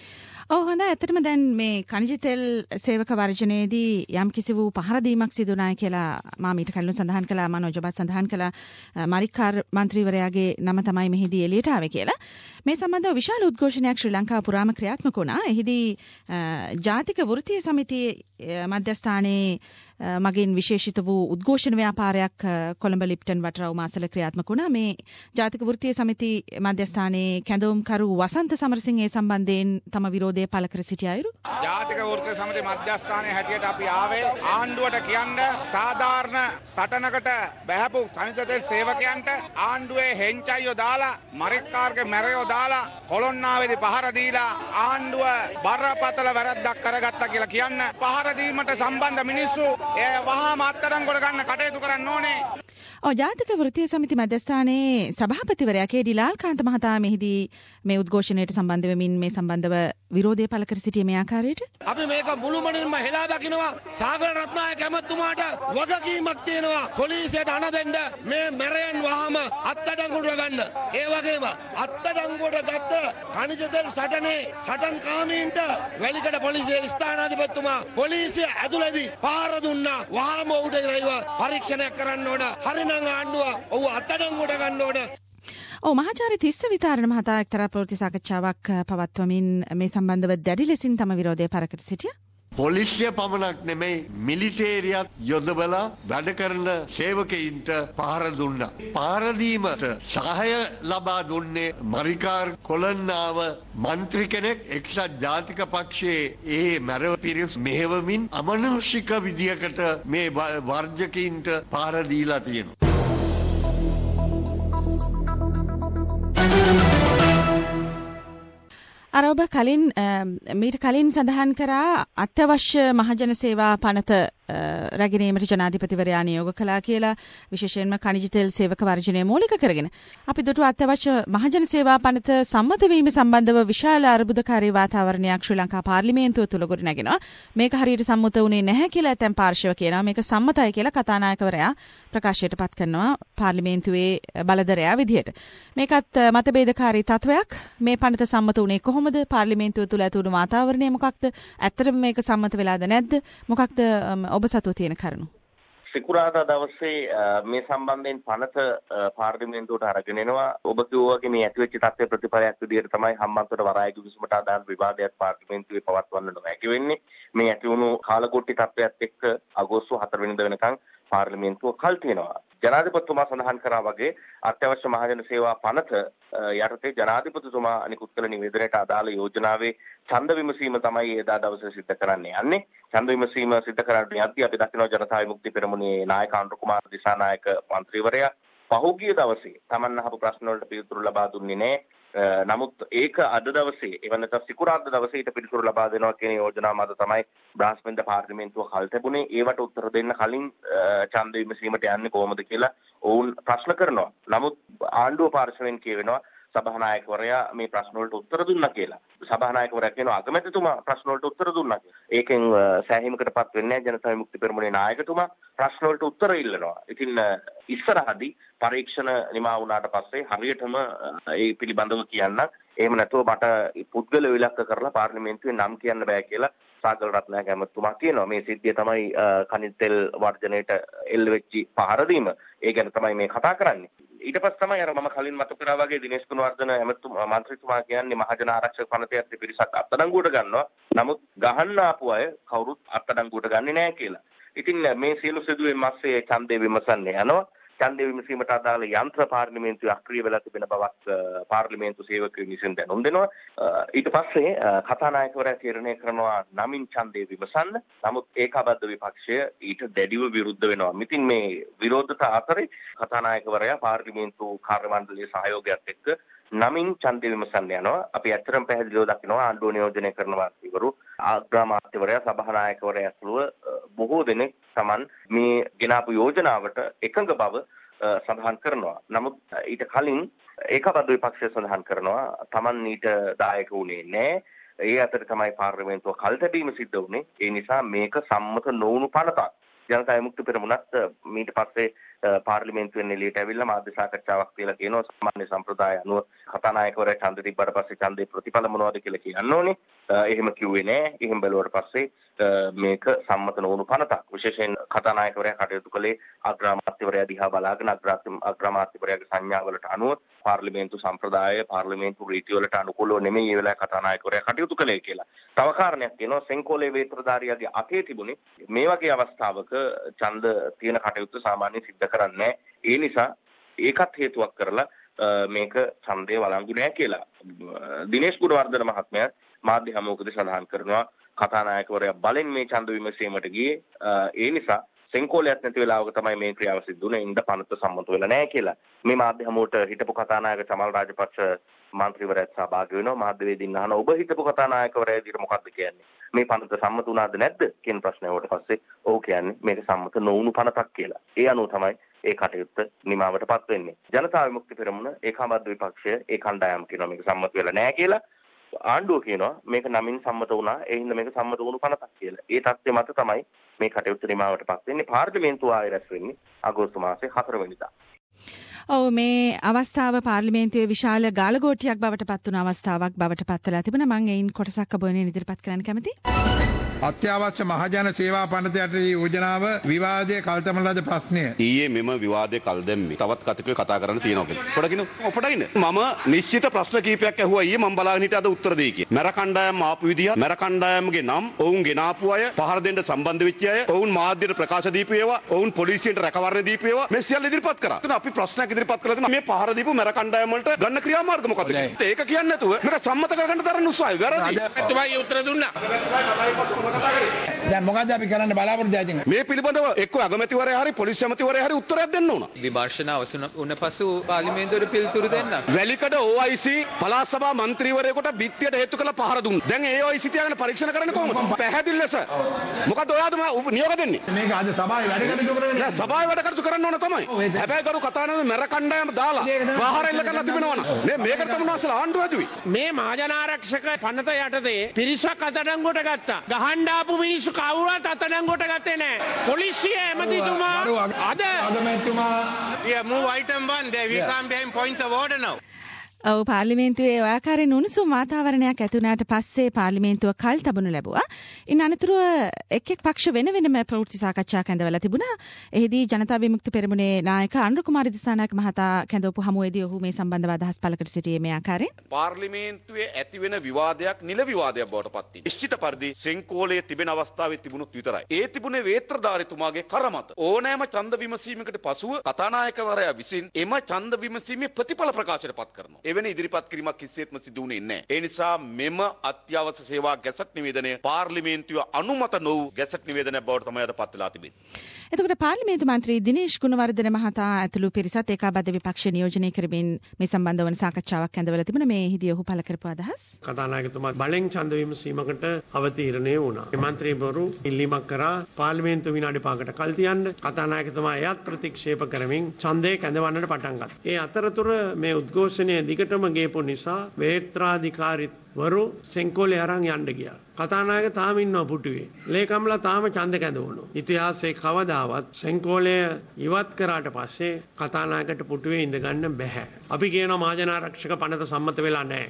හොඳ ඇත්තටම දැන් මේ khනිජ තෙල් සේවක වර්ජනයේදී යම් කිසි වූ පහර දීමක් සිදු වුණා කියලා මා මීට කලින් සඳහන් කළා මනෝජබත් සඳහන් කළා මරික්කාර් මන්ත්‍රීවරයාගේ නම තමයි මෙහිදී එළියට ආවේ කියලා. මේ සම්බන්ධව විශාල උද්ඝෝෂණයක් ශ්‍රී ලංකාව පුරාම ක්‍රියාත්මක වුණා. එහිදී ජාතික වෘත්තීය සමිතියේ මධ්‍යස්ථානයේ මගින් විශේෂිත වූ උද්ඝෝෂණ ව්‍යාපාරයක් කොළඹ ලිප්ටන් වටරව් මාසල ක්‍රියාත්මක වුණා. මේ ජාතික වෘත්තීය සමිති මධ්‍යස්ථානයේ කැඳවුම්කරු වසන්ත සමරසිංහ ඒ සම්බන්ධයෙන් තම විරෝධය පළ කර සිටි අයුරු. ජාතික වෘත්තීය සමිති මධ්‍යස්ථානයේ හැටියට අපි ආවේ ආණ්ඩුවට කියන්න සාධාරණ සටනකට බැහැපු khනිජ තෙල් සේවකයන්ට ආණ්ඩුවේ හෙන්චයියෝ දාලා මරික්කාර්ගේ මැරයෝ දාලා කොළොන්නාවේදී පහර දීලා ආණ්ඩුව බරපතල වැරද්දක් කරගත්තා කියලා කියන්න පහර දීමට සම්බන්ධ මිනිස්සු ඒ වහාම අත්අඩංගුවට ගන්න කටයුතු කරන්න ඕනේ. ජාතික වෘත්තීය සමිති මධ්‍යස්ථානයේ සභාපතිවරයා කේ.ඩී. ලාල්කාන්ත මහතා මෙහිදී මේ උද්ඝෝෂණයට සම්බන්ධ වෙමින් මේ සම්බන්ධව විරෝධය පළ කර සිටියේ මේ ආකාරයට අපි මේක මුළුමනින්ම හෙලා දකිනවා. සාගර රත්නායක ඇමතුමාට වගකීමක් තියෙනවා පොලිසියට අණ දෙන්න මේ මැරයන් වහාම අත්අඩංගුවට ගන්න. ඒ වගේම අත්අඩංගුවට ගත්ත khනිජ තෙල් සටනේ සටන්කාමීන්ට වැලිකඩ පොලිසියේ ස්ථානාධිපතිතුමා පොලිසිය ඇතුළේදී පාර දුන්නා. වහාම උඩ ඉරයිව පරීක්ෂණයක් කරන්න ඕන. හරිනම් ආණ්ඩුව ඔව් අත්අඩංගුවට ගන්න ඕන. මහාචාර්ය තිස්ස විතාරණ මහතා එක්තරා ප්‍රවෘත්ති සාකච්ඡාවක් පවත්වමින් මේ සම්බන්ධව දැඩි ලෙසින් තම විරෝධය පළ කර සිටියා. පොලිසිය පමණක් නෙමෙයි මිලිටේරියත් යොදවලා වැඩ කරන සේවකයින්ට පහර දුන්නා. පහර දීමට සහාය ලබා දුන්නේ මරිකාර් කොළන්නාව මන්ත්‍රී කෙනෙක් එක්සත් ජාතික පක්ෂයේ ඒ මැරව පිරිස් මෙහෙවමින් අමනුෂ්‍යික විදියකට මේ වර්ජකයින්ට පහර දීලා තියෙනවා. අර ඔබ කලින් මීට කලින් සඳහන් කරා අත්‍යවශ්‍ය මහජන සේවා පනත රැගෙනීමට ජනාධිපතිවරයා නියෝග කළා කියලා විශේෂයෙන්ම khනිජ තෙල් සේවක වර්ජනය මූලික කරගෙන අපි දුටු අත්‍යවශ්‍ය මහජන සේවා පනත සම්මත වීම සම්බන්ධව විශාල අර්බුදකාරී වාතාවරණයක් ශ්‍රී ලංකා පාර්ලිමේන්තුව තුල ගොඩනගෙනවා. මේක හරියට සම්මත වුණේ නැහැ කියලා ඇතැම් පාර්ශව කියනවා. මේක සම්මතයි කියලා කතානායකවරයා ප්‍රකාශයට පත් කරනවා පාර්ලිමේන්තුවේ බලධරයා විදියට. මේකත් මතභේදකාරී තත්වයක්. මේ පනත සම්මත වුණේ කොහොමද? පාර්ලිමේන්තුව තුල ඇති වුණු වාතාවරණය මොකක්ද? ඇත්තටම මේක සම්මත වෙලාද නැද්ද? මොකක්ද ඔබ සතුව තියෙන කරුණු? සිකුරාදා දවසේ මේ සම්බන්ධයෙන් පනත පාර්ලිමේන්තුවට අරගෙන එනවා. ඔබ කිව්වා වගේ මේ ඇතිවෙච්ච තත්ත්ව ප්‍රතිඵලයක් විදිහට තමයි හම්බන්තොට වරාය ගිවිසුමට අදාළ විවාදයක් පාර්ලිමේන්තුවේ පවත්වන්න නොහැකි වෙන්නේ. මේ ඇති වුණු කාලකොට්ටි තත්ත්වයක් එක්ක අගෝස්තු 4 වෙනිදා වෙනකන් පාර්ලිමේන්තුව කල් තියෙනවා. ජනාධිපතිතුමා සඳහන් කරා වගේ අත්‍යවශ්‍ය මහජන සේවා පනත යටතේ ජනාධිපතිතුමා අනිකුත් කළ නිවේදනයට අදාළ යෝජනාවේ ඡන්ද විමසීම තමයි එදා දවසේ සිද්ධ කරන්න යන්නේ. ඡන්ද විමසීම සිද්ධ කරන්න යද්දී අපි දකිනවා ජනතා විමුක්ති පෙරමුණේ නායක අනුර කුමාර දිසානායක මන්ත්‍රීවරයා පහුගිය දවසේ Taman අහපු ප්‍රශ්න වලට පිළිතුරු ලබා දුන්නේ නැහැ. නමුත් ඒක අද දවසේ එවනත සිකුරාදා දවසේ ඊට පිළිතුරු ලබා දෙනවා කියන යෝජනාව මත තමයි බ්‍රාහ්මණ පාර්ලිමේන්තුව කල් තිබුණේ. ඒවට උත්තර දෙන්න කලින් ඡන්ද විමසීමට යන්නේ කොහොමද කියලා ඔවුන් ප්‍රශ්න කරනවා. නමුත් ආණ්ඩුව පාර්ශවයෙන් කියවෙනවා සභානායකවරයා මේ ප්‍රශ්න වලට උත්තර දුන්නා කියලා. සභානායකවරයා කියනවා අගමැතිතුමා ප්‍රශ්න වලට උත්තර දුන්නා කියලා. ඒකෙන් සෑහීමකටපත් වෙන්නේ නැහැ ජනතා විමුක්ති පෙරමුණේ නායකතුමා ප්‍රශ්න වලට උත්තර ඉල්ලනවා. ඉතින් ඉස්සරහදී පරීක්ෂණ නිමා වුණාට පස්සේ හරියටම ඒ පිළිබඳව කියන්න. එහෙම නැතුව මට පුද්ගල විලක්ක කරලා පාර්ලිමේන්තුවේ නම් කියන්න බෑ කියලා සාගර රත්නායක ඇමතුමා කියනවා. මේ සිද්ධිය තමයි khනිජ තෙල් වර්ජනයේට එල්ල වෙච්චි පහර දීම. ඒ ගැන තමයි මේ කතා කරන්නේ. ඊට පස්සේ තමයි අර මම කලින් මතක් කරා වගේ දිනේෂ් ගුණවර්ධන ඇමතුමා මන්ත්‍රීතුමා කියන්නේ මහජන ආරක්ෂක පනතේ පිරිසක් අත්අඩංගුවට ගන්නවා. නමුත් ගහන්න ආපු අය කවුරුත් අත්අඩංගුවට ගන්නේ නැහැ කියලා. ඉතින් මේ සියලු සිදුවීම් මැස්සේ ඡන්දේ විමසන්නේ යනවා. ඡන්දේ විමසීමට අදාළ යන්ත්‍ර පාර්ලිමේන්තුවේ අක්‍රිය වෙලා තිබෙන බවක් පාර්ලිමේන්තු සේවකයන් විසින් දැනුම් දෙනවා. ඊට පස්සේ කතානායකවරයා තීරණය කරනවා නමින් ඡන්දේ විමසන්න. නමුත් ඒකාබද්ධ විපක්ෂය ඊට දැඩිව විරුද්ධ වෙනවා. ඉතින් මේ විරෝධතා අතරේ කතානායකවරයා පාර්ලිමේන්තු කාර්ය මණ්ඩලයේ සහයෝගයත් එක්ක නමින් ඡන්දේ විමසන්න යනවා. අපි ඇත්තටම පැහැදිලිව දකිනවා ආණ්ඩුව නියෝජනය කරන වාස්තිවරු ආග්‍රාමාත්‍යවරයා සභානායකවරයා ඇතුළුව බොහෝ දෙනෙක් Taman මේ ගෙනාපු යෝජනාවට එකඟ බව සඳහන් කරනවා. නමුත් ඊට කලින් ඒකබද්ධ විපක්ෂය සඳහන් කරනවා Taman ඊට දායක වුණේ නැහැ. ඒ අතර තමයි පාර්ලිමේන්තුව කල්තැබීම සිද්ධ වුණේ. ඒ නිසා මේක සම්මත නොවුණු පනතක්. ජනතා විමුක්ති පෙරමුණත් ඊට පස්සේ පාර්ලිමේන්තුවෙන් එළියට ඇවිල්ලා මාධ්‍ය සාකච්ඡාවක් කියලා කියනවා. සාමාන්‍ය සම්ප්‍රදාය අනුව කතානායකවරයා ඡන්දෙ තිබ්බට පස්සේ ඡන්දේ ප්‍රතිඵල මොනවද කියලා කියන්න ඕනේ. එහෙම කිව්වේ නෑ. එහෙම බැලුවට පස්සේ මේක සම්මත නොවුණු පනතක්. විශේෂයෙන් කතානායකවරයා කටයුතු කළේ අග්‍රාමාත්‍යවරයා දිහා බලාගෙන අග්‍රාමාත්‍යවරයාගේ සංඥාවලට අනුව පාර්ලිමේන්තු සම්ප්‍රදාය පාර්ලිමේන්තු රීති වලට අනුකූලව නෙමෙයි මේ වෙලාවේ කතානායකවරයා කටයුතු කළේ කියලා. තව කාරණයක් කියනවා සෙන්කෝලේ වේත්‍රධාරියාගේ අතේ තිබුණේ මේ වගේ අවස්ථාවක ඡන්ද තියෙන කටයුතු සාමාන්‍යයෙන් සිද්ධ කරන්නේ. ඒ නිසා ඒකත් හේතුවක් කරලා මේක ඡන්දේ වළංගු නැහැ කියලා දිනේෂ් ගුණවර්ධන මහත්මයා මාධ්‍ය හමුවකදී සඳහන් කරනවා. කතානායකවරයා බලෙන් මේ ඡන්ද විමසීමට ගියේ. ඒ නිසා සෙන්කෝලයක් නැති වෙලාවක තමයි මේ ක්‍රියාව සිද්ධ වුනේ. ඉඳ පනත සම්මත වෙලා නැහැ කියලා. මේ මාධ්‍ය හමුවට හිටපු කතානායක චමල් රාජපක්ෂ මන්ත්‍රීවරයාත් සහභාගී වෙනවා. මාධ්‍යවේදීන් අහන ඔබ හිටපු කතානායකවරයා විදිහට මොකද්ද කියන්නේ? මේ පනත සම්මත වුණාද නැද්ද කියන ප්‍රශ්නයට පස්සේ ඔව් කියන්නේ මේක සම්මත නොවුණු පනතක් කියලා. ඒ අනුව තමයි ඒ කටයුත්ත නිමාවටපත් වෙන්නේ. ජනතා විමුක්ති පෙරමුණ ඒකාබද්ධ විපක්ෂය ඒ කණ්ඩායම කියනවා මේක සම්මත වෙලා නැහැ කියලා. ආණ්ඩුව කියනවා මේක නමින් සම්මත වුණා. ඒ හින්දා මේක සම්මත වුණු පනතක් කියලා. ඒ තත්ත්වය මත තමයි මේ කටයුත්ත නිමාවටපත් වෙන්නේ. පාර්ලිමේන්තුව ආයෙ රැස් වෙන්නේ අගෝස්තු මාසේ 4 වෙනිදා. ඔව් මේ අවස්ථාව පාර්ලිමේන්තුවේ විශාල ගාලගෝටියක් බවට පත් වුණ අවස්ථාවක් බවට පත් වෙලා තිබුණා. මම එයින් කොටසක් ඔබ වෙනුවෙන් ඉදිරිපත් කරන්න කැමතියි. අත්‍යවශ්‍ය මහජන සේවා පනත යටතේ යෝජනාව විවාදයේ කල්තමන ලද ප්‍රශ්නය. ඊයේ මෙම විවාදයේ කල් දැම්මේ. තවත් කටක කතා කරන්න තියෙනවා කියලා. පොඩකින් මම නිශ්චිත ප්‍රශ්න කීපයක් ඇහුවා ඊයේ මම බලාගෙන හිටියේ අද උත්තර දෙයි කියලා. මර කණ්ඩායම් ආපු විදිහ, මර කණ්ඩායම්ගේ නම්, ඔවුන් ගෙනාපු අය, පහර දෙන්න සම්බන්ධ වෙච්ච අය, ඔවුන් මාධ්‍යට ප්‍රකාශ දීපු ඒවා, ඔවුන් පොලිසියට රැකවරණ දීපු ඒවා මේ සියල්ල ඉදිරිපත් කරා. එතන අපි ප්‍රශ්නයක් ඉදිරිපත් කළා තියෙනවා මේ පහර දීපු මර කණ්ඩායම් වලට ගන්න ක්‍රියාමාර්ග මොකක්ද කියලා. ඒක කියන්නේ නැතුව මේක සම්මත කරගන්න තරම් උත්සාහය වැරදි. එතුමා උත්තර දුන්නා. දැන් මොකද අපි කරන්න බලාපොරොත්තු වෙන්නේ? මේ පිළිබඳව එක්ක අගමැතිවරයා හරි පොලිස් ඇමතිවරයා හරි උත්තරයක් දෙන්න ඕන. විමර්ශන අවසන් වුණ පසු පාර්ලිමේන්තුවට පිළිතුරු දෙන්න. වැලිකඩ OIC පළාත් සභා මන්ත්‍රීවරයෙකුට බිත්තියට හේතු කළ පහර දුන්නා. දැන් ඒ OIC තියාගෙන පරීක්ෂණ කරන්නේ කොහොමද? පැහැදිලි ලෙස. මොකද ඔයාද නියෝග දෙන්නේ? මේක අද සභාවේ වැඩ කටයුතු කරන්නේ. නෑ සභාවේ වැඩ කටයුතු කරන්න ඕන තමයි. හැබැයි කරු කතානද මර කණ්ඩායම දාලා පහර එල්ල කරලා තිබෙනවා නේ. මේකට තමයි අසල ආණ්ඩුව ඇදුවේ. මේ මහජන ආරක්ෂක පනත යටතේ පිරිසක් අත්අඩංගුවට ගත්තා. ගහන්න ආපු මිනිස්සු කවුරුත් අත්අඩංගුවට ගත්තේ නැහැ. පොලිසිය ඇමතිතුමා අද අගමැතිතුමා move item 1 there we come behind points of order now. ඔව් පාර්ලිමේන්තුවේ ඔය ආකාරයෙන් උණුසුම් වාතාවරණයක් ඇති වුණාට පස්සේ පාර්ලිමේන්තුව කල් තබනු ලැබුවා. ඉන් අනතුරුව එක් පක්ෂ වෙන වෙනම ප්‍රවෘත්ති සාකච්ඡාවක් ඇඳවලා තිබුණා. එහිදී ජනතා විමුක්ති පෙරමුණේ නායක අනුර කුමාර දිසානායක මහතා කැඳවපු හමුවේදී ඔහු මේ සම්බන්ධව අදහස් පළ කර සිටියේ මේ ආකාරයෙන්. පාර්ලිමේන්තුවේ ඇති වෙන විවාදයක් නිල විවාදයක් බවට පත් වී නිශ්චිත පරිදි සෙන්කෝලයේ තිබෙන අවස්ථාවේ තිබුණුත් විතරයි. ඒ තිබුණේ වේත්‍රධාරිතුමාගේ කරමත. ඕනෑම ඡන්ද විමසීමකට පසුව කතානායකවරයා විසින් එම ඡන්ද විමසීමේ ප්‍රතිඵල ප්‍රකාශයට පත් කරනවා. එවැනි ඉදිරිපත් කිරීමක් කිසිසේත්ම සිදු වුණේ නැහැ. ඒ නිසා මෙම අත්‍යවශ්‍ය සේවා ගැසට් නිවේදනය පාර්ලිමේන්තුව අනුමත නොවු ගැසට් නිවේදනයක් බවට තමයි අද පත් වෙලා තිබෙන්නේ. එතකොට පාර්ලිමේන්තු මන්ත්‍රී දිනේෂ් ගුණවර්ධන මහතා ඇතුළු පිරිසත් ඒකාබද්ධ විපක්ෂ නියෝජනය කරමින් මේ සම්බන්ධ වන සාකච්ඡාවක් ඇඳවලා තිබුණා. මේ හිදී ඔහු පළ කරපු අදහස්. කතානායකතුමා බලෙන් ඡන්ද විමසීමකට අවතීර්ණය වුණා. මේ මන්ත්‍රීවරු ඉල්ලීමක් කරා පාර්ලිමේන්තුව විනාඩි 5කට කල් තියන්න. කතානායකතුමා එයත් ප්‍රතික්ෂේප කරමින් ඡන්දය කැඳවන්නට පටන් ගත්තා. ඒ අතරතුර මේ උද්ඝෝෂණය දිගටම ගේපු නිසා වේත්‍රාධිකාරීවරු සෙන්කෝලේ අරන් යන්න ගියා. කතානායක තාම ඉන්නවා පුටුවේ. ලේකම්ලා තාම ඡන්ද කැඳවනවා. ඉතිහාසයේ කවදාවත් සෙන්කෝලය ඉවත් කරාට පස්සේ කතානායකට පුටුවේ ඉඳ ගන්න බෑ. අපි කියනවා මහජන ආරක්ෂක පනත සම්මත වෙලා නැහැ.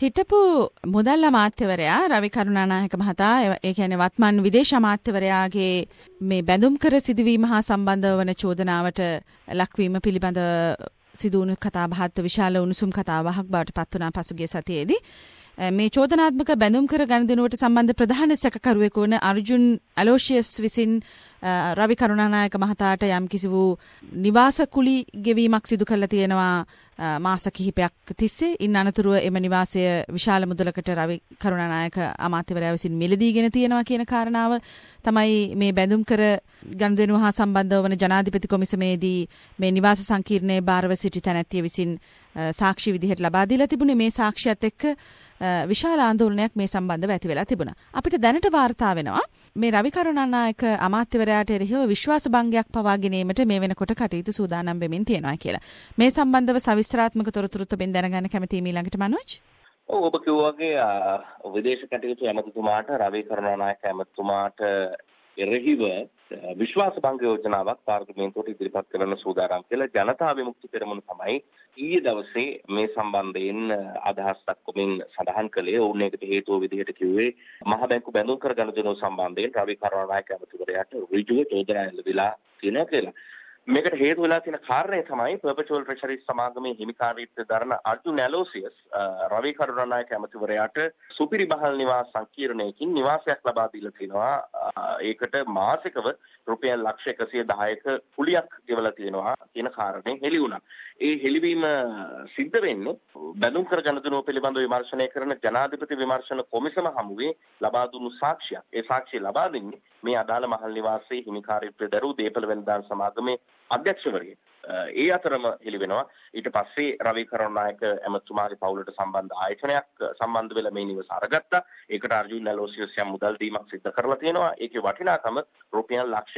හිටපු මුදල් අමාත්‍යවරයා රවි කරුණානායක මහතා ඒ කියන්නේ වත්මන් විදේශ අමාත්‍යවරයාගේ මේ බැඳුම් කර සිදුවීම හා සම්බන්ධ වන චෝදනාවට ලක්වීම පිළිබඳ සිදුවුණු කතාබහත් විශාල උණුසුම් කතාබහක් බවට පත් වුණා පසුගිය සතියේදී. මේ චෝදනාත්මක බැඳුම් කර ගනුදෙනුවට සම්බන්ධ ප්‍රධාන සැකකරුවෙකු වන අර්ජුන් ඇලෝෂියස් විසින් රවි කරුණානායක මහතාට යම් කිසි වූ නිවාස කුලි ගෙවීමක් සිදු කරලා තියෙනවා මාස කිහිපයක් තිස්සේ. ඉන් අනතුරුව එම නිවාසය විශාල මුදලකට රවි කරුණානායක අමාත්‍යවරයා විසින් මිලදීගෙන තියෙනවා කියන කාරණාව තමයි මේ බැඳුම් කර ගනුදෙනුව හා සම්බන්ධව වන ජනාධිපති කොමිසමේදී මේ නිවාස සංකීර්ණයේ භාරව සිටි තැනැත්තිය විසින් සාක්ෂි විදිහට ලබා දීලා තිබුණේ. මේ සාක්ෂියත් එක්ක විශාල ආందోලනයක් මේ සම්බන්ධව ඇති වෙලා තිබුණා. අපිට දැනට වාර්තා වෙනවා මේ රවි කරුණානායක අමාත්‍යවරයාට එරෙහිව විශ්වාස භංගයක් පවා ගැනීමට මේ වෙනකොට කටයුතු සූදානම් වෙමින් තියෙනවා කියලා. මේ සම්බන්ධව සවිස්තරාත්මක තොරතුරුත් ඔබෙන් දැනගන්න කැමතියි ඊළඟට මනෝජ්. ඔබ කිව්වාගේ විදේශ කටයුතු ඇමතිතුමාට රවි කරුණානායක ඇමතිතුමාට එරෙහිව විශ්වාස භංග යෝජනාවක් පාර්ලිමේන්තුවට ඉදිරිපත් කරන්න සූදානම් කියලා ජනතා විමුක්ති පෙරමුණ තමයි ඊයේ දවසේ මේ සම්බන්ධයෙන් අදහස් දක්වමින් සඳහන් කළේ. ඔවුන් ඒකට හේතුව විදිහට කිව්වේ මහ බැංකු බැඳුම් කර ගනුදෙනුව සම්බන්ධයෙන් රවි කරුණානායක ඇමතිවරයාට ඍජුව චෝදනා එල්ලවිලා තියෙනවා කියලා. මේකට හේතු වෙලා තියෙන කාරණය තමයි පර්පචුවල් ට්‍රෙෂරිස් සමාගමේ හිමිකාරීත්වය දරන අර්ජුන් ඇලෝසියස් රවි කරුණානායක ඇමතිවරයාට සුපිරි බහල් නිවාස සංකීර්ණයකින් නිවාසයක් ලබා දීලා තිනවා. ඒකට මාසිකව රුපියල් ලක්ෂ 110ක කුලියක් ගෙවලා තියෙනවා කියන කාරණේ හෙළි වුණා. ඒ හෙළිවීම සිද්ධ වෙන්නේ බැඳුම් කර ගනුදෙනුව පිළිබඳව විමර්ශනය කරන ජනාධිපති විමර්ශන කොමිසම හමුවේ ලබා දුන්නු සාක්ෂියක්. ඒ සාක්ෂිය ලබා දෙන්නේ මේ අදාළ මහල් නිවාසයේ හිමිකාරීත්වය දරූ දීපල වෙළඳාම් සමාගමේ අධ්‍යක්ෂවරිය. ඒ අතරම හෙළි වෙනවා ඊට පස්සේ රවි කරුණානායක ඇමතුමාගේ පවුලට සම්බන්ධ ආයතනයක් සම්බන්ධ වෙලා මේ නිවස අරගත්තා. ඒකට අර්ජුන් ඇලෝසියස් යම් මුදල් දීමක් සිදු කරලා තියෙනවා. ඒකේ වටිනාකම රුපියල් ලක්ෂ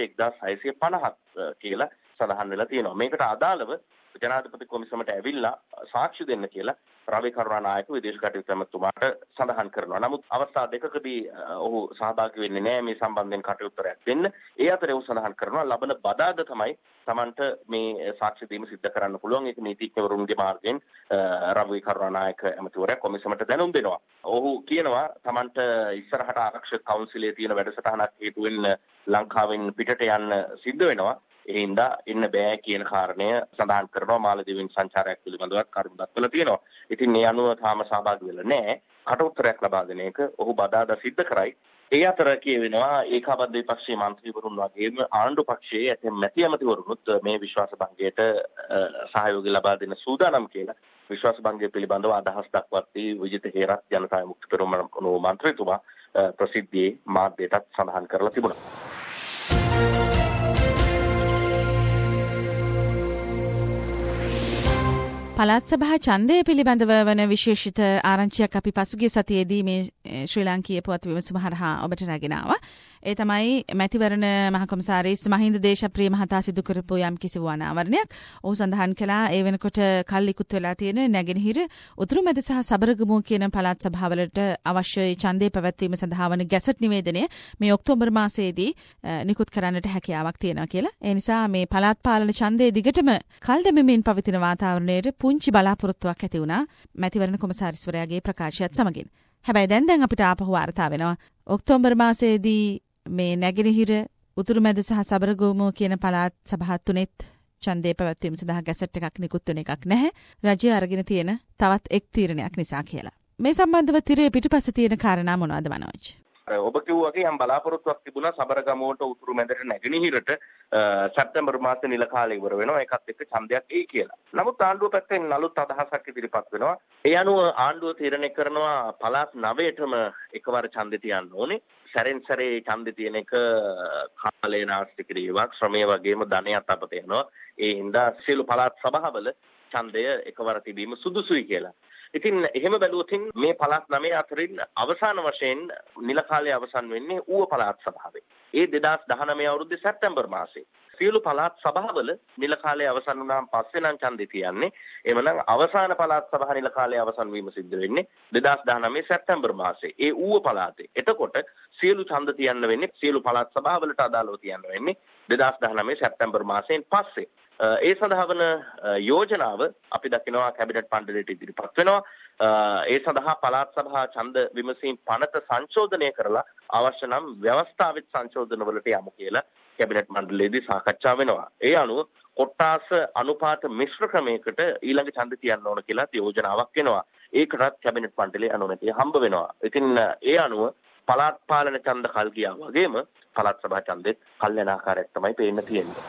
1650ක් කියලා සඳහන් වෙලා තියෙනවා. මේකට අදාළව ජනාධිපති කොමිසමට ඇවිල්ලා සාක්ෂි දෙන්න කියලා රවි කරුණානායක විදේශ කටයුතු ඇමතුමාට සඳහන් කරනවා. නමුත් අවස්ථා දෙකකදී ඔහු සහභාගී වෙන්නේ නැහැ මේ සම්බන්ධයෙන් කටයුත්තක් දෙන්න. ඒ අතරේ ඔහු සඳහන් කරනවා ලබන බදාද තමයි Tamanට මේ සාක්ෂි දීම සිද්ධ කරන්න පුළුවන්. ඒක නීතිඥවරුන්ගේ මාර්ගයෙන් රවි කරුණානායක ඇමතිවරයා කොමිසමට දැනුම් දෙනවා. ඔහු කියනවා Tamanට ඉස්සරහට ආරක්ෂක කවුන්සිලයේ තියෙන වැඩසටහනක් හේතුවෙන් ලංකාවෙන් පිටට යන්න සිද්ධ වෙනවා. ඒ හින්දා ඉන්න බෑ කියන කාරණය සඳහන් කරනවා. මාලදීවින් සංචාරයක් පිළිබඳව කරුණු දක්වලා තියෙනවා. ඉතින් මේ අනුව තාම සහභාගී වෙලා නැහැ. කටඋත්තරයක් ලබා දෙන එක ඔහු බදාදා සිද්ධ කරයි. ඒ අතර කියවෙනවා ඒකාබද්ධ විපක්ෂයේ මන්ත්‍රීවරුන් වගේම ආණ්ඩු පක්ෂයේ ඇතැම් මැති ඇමතිවරුනුත් මේ විශ්වාස භංගයට සහයෝගය ලබා දෙන සූදානම් කියලා විශ්වාස භංගය පිළිබඳව අදහස් දක්වද්දී විජිත හේරත් ජනතා විමුක්ති පෙරමුණ මන්ත්‍රීතුමා ප්‍රසිද්ධියේ මාධ්‍යයටත් සඳහන් කරලා තිබුණා. පළාත් සභා ඡන්දය පිළිබඳව වන විශේෂිත ආරංචියක් අපි පසුගිය සතියේදී මේ ශ්‍රී ලාංකීය පුවත් විමසුම හරහා ඔබට රැගෙන ආවා. ඒ තමයි මැතිවරණ මහ කොමසාරිස් මහින්ද දේශප්‍රිය මහතා සිදු කරපු යම් කිසි අනාවරණයක්. ඔහු සඳහන් කළා ඒ වෙනකොට කල් ඉක්ුත් වෙලා තියෙන නැගෙනහිර උතුරුමැද සහ සබරගමුව කියන පළාත් සභාවලට අවශ්‍ය ඡන්දය පැවැත්වීම සඳහා වන ගැසට් නිවේදනය මේ ඔක්තෝබර් මාසයේදී නිකුත් කරන්නට හැකියාවක් තියෙනවා කියලා. ඒ නිසා මේ පළාත් පාලන ඡන්දයේ දිගටම කල් දැමීමෙන් පවතින වාතාවරණයට පුංචි බලාපොරොත්තුවක් ඇති වුණා මැතිවරණ කොමසාරිස්වරයාගේ ප්‍රකාශයත් සමගින්. හැබැයි දැන් අපිට ආපහු වාර්තා වෙනවා ඔක්තෝබර් මාසයේදී මේ නැගෙනහිර උතුරුමැද සහ සබරගමුව කියන පළාත් සභා තුනෙත් ඡන්දය පැවැත්වීම සඳහා ගැසට් එකක් නිකුත් වෙන එකක් නැහැ. රජය අරගෙන තියෙන තවත් එක් තීරණයක් නිසා කියලා. මේ සම්බන්ධව තිරේ පිටුපස තියෙන කාරණා මොනවද මනෝජ්? ඔබ කිව්වාගේ යම් බලාපොරොත්තුවක් තිබුණා සබරගමුවට උතුරුමැදට නැගෙනහිරට සැප්තැම්බර් මාසේ නිල කාලය ඉවර වෙනවා. ඒකත් එක්ක ඡන්දයක් එයි කියලා. නමුත් ආණ්ඩුව පැත්තෙන් අලුත් අදහසක් ඉදිරිපත් වෙනවා. ඒ අනුව ආණ්ඩුව තීරණය කරනවා පළාත් 9ටම එකවර ඡන්දෙ තියන්න ඕනේ. සැරෙන් සැරේ ඡන්දෙ තියෙන එක කාලය නාස්ති කිරීමක්, ශ්‍රමය වගේම ධනයත් අපත යනවා. ඒ හින්දා සියලු පළාත් සභාවල ඡන්දය එකවර තිබීම සුදුසුයි කියලා. ඉතින් එහෙම බැලුවොත් මේ පළාත් 9 අතරින් අවසාන වශයෙන් නිල කාලය අවසන් වෙන්නේ ඌව පළාත් සභාවේ. ඒ 2019 අවුරුද්දේ සැප්තැම්බර් මාසේ. සියලු පළාත් සභාවල නිල කාලය අවසන් වුණාන් පස්සේ නම් ඡන්දෙ තියන්නේ. එමනම් අවසාන පළාත් සභා නිල කාලය අවසන් වීම සිද්ධ වෙන්නේ 2019 සැප්තැම්බර් මාසේ. ඒ ඌව පළාතේ. එතකොට සියලු ඡන්ද තියන්න වෙන්නේ සියලු පළාත් සභාවලට අදාළව තියන්න වෙන්නේ 2019 සැප්තැම්බර් මාසයෙන් පස්සේ. ඒ සඳහා වන යෝජනාව අපි දකිනවා කැබිනට් මණ්ඩලයට ඉදිරිපත් වෙනවා. ඒ සඳහා පළාත් සභා ඡන්ද විමසීම් පනත සංශෝධනය කරලා අවශ්‍ය නම් ව්‍යවස්ථාවිත සංශෝධනවලට යමු කියලා කැබිනට් මණ්ඩලයේදී සාකච්ඡා වෙනවා. ඒ අනුව කොට්ටාස අනුපාත මිශ්‍ර ක්‍රමයකට ඊළඟ ඡන්ද තියන්න ඕන කියලා යෝජනාවක් වෙනවා. ඒකටත් කැබිනට් මණ්ඩලයේ අනුමැතිය හම්බ වෙනවා. ඉතින් ඒ අනුව පළාත් පාලන ඡන්ද කල් ගියා වගේම පළාත් සභා ඡන්දෙත් කල් යන ආකාරයක් තමයි පේන්න තියෙන්නේ.